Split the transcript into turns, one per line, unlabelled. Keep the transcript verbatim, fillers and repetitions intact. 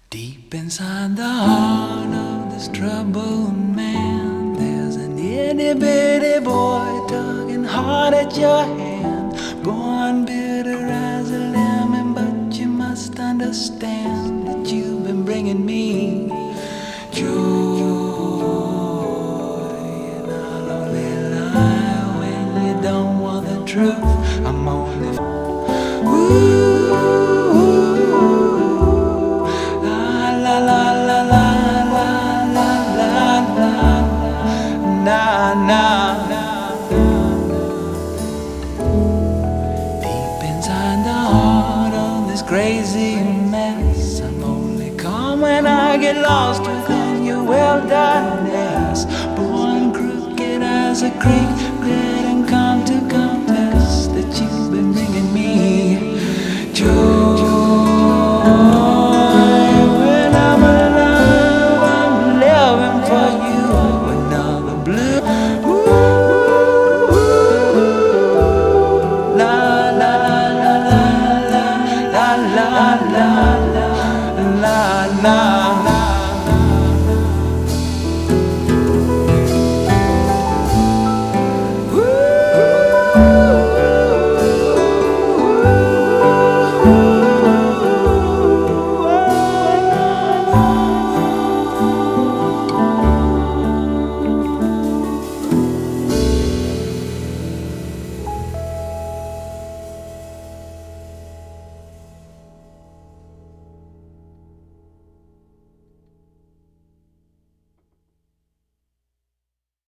Deep inside the heart of this troubled man, there's an itty bitty boy tugging hard at your hand. Born bitter as a lemon, but you must understand that you've been bringing me joy. You're not only lie when you don't want the truth. I'm only ooh. Nah, nah, nah. Deep inside the heart of this crazy mess, I'm only calm when I get lost within your wilderness. Born crooked as a creek,